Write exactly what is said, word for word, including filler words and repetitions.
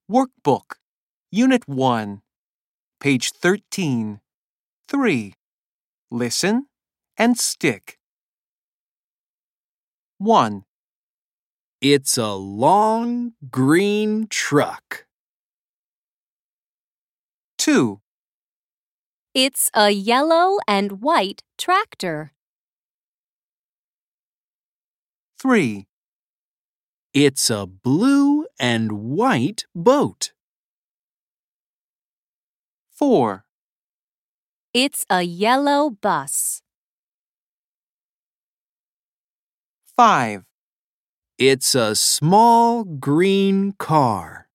Workbook, Unit one, page thirteen. three. Listen and stick. one. It's a long green truck. two. It's a yellow and white tractor. three. It's a blue and white boat. four. It's a yellow bus. five. It's a small green car.